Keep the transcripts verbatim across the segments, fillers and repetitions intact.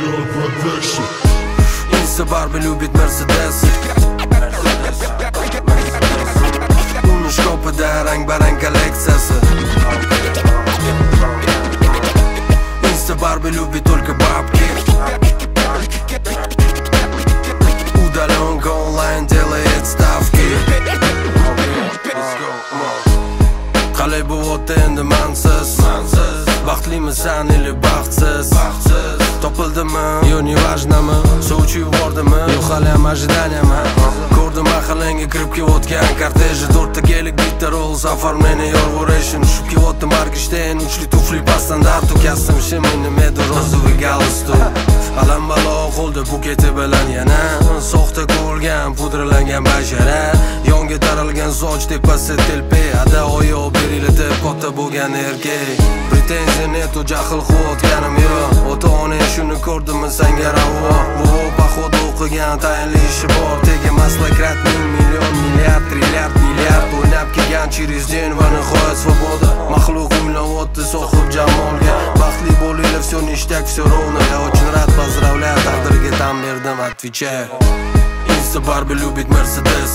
Girl Protection. Insta Барби любит Мерседес. Uni shkopida rang-barang kolleksiyasi. Insta Барби любит только бабки. Удаленка онлайн делает ставки. Qalay bo'lyapti endi mansiz. Baxtlimisan или baxtsiz? Topildimi yo nevajnami? Sovchi yubordimi yo haliyam ожиданияmi? Ko'rdim mahallangga kirib kelayotgan korteji, to'rtta kelik bitta Rolls оформление Yorvoration. Tushib kelyapti Margishten, uchli tufli по стандарту, костюм shimini medu розовый галстук. Alam balo qo'lda buketi bilan yana soxta ko'rgan pudralangan bashara, yonga taralgan soch tepasi telpe, ada oyoq beringlar deb katta bo'lgan erkak. Pretenziya netu jahl qilotganim yo'q, ota-ona shuni ko'rdimmi senga ravo. Bu poxod o'qigan tayinli ishi bor, tegamas lakrat ming million milliard trilliard milliard o'ynab kelgan через день va nihoyat svoboda. Maxluq o'ylayapti sohib jamolga, baxtli bo'linglar, все ништяк, все ровно. Я очень рад, поздравляю, taqdirga tan berdim, отвечаю. Insta Барби любит Mercedes.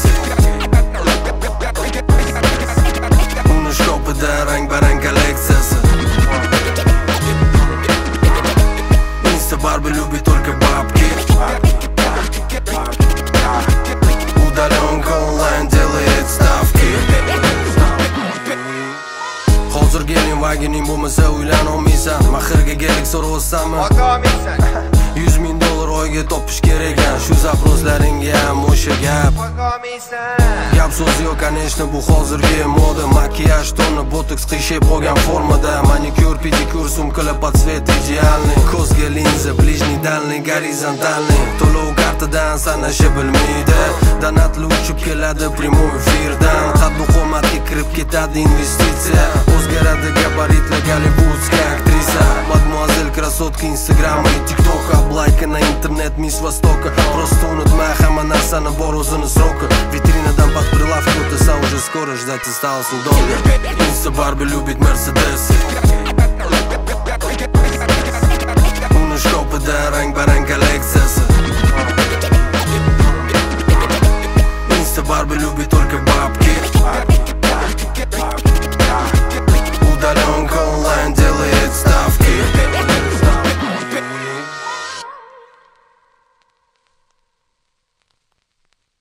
Uni shkopida rang-barang kolleksiyasi. Insta Барби любит только бабки. Удаленка онлайн делает ставки. Hozir gelin vagining bo'lmasa uylanolmaysan. Mahirga kelik so'rayapsanmi? Ota-olmaysan. yuz ming dollar oyga topish kerak ekan. Shu zaproslaringga ham o'sha gap. Gap so'z yo'q, конечно, bu hozirgi moda. Makiyaj toni botoks qiyshab qolgan formada. Manikyur, pedikyur, sumkalar под цвет идеальный. Ko'zga linza, ближний, дальний, горизонтальный. To'lov kartadan sanashi bilmaydi. Donatli uchib keladi prямой efirdan. Qaddu qomatga kirib ketadi investitsiya. O'zgaradi gabaritli gollivudskiy aktrisa. Mademoiselle красотка Instagram и TikTok. Лайка на интернет, мисс Востока. Просто unutma, hamma narsani bor o'zini sroki. Vitrinadan под прилавкой o'tasan, уже скоро ждать осталось недолго. Insta Барби любит Mercedes. Uni shkopida rang-barang kolleksiyasi. Insta Барби любит только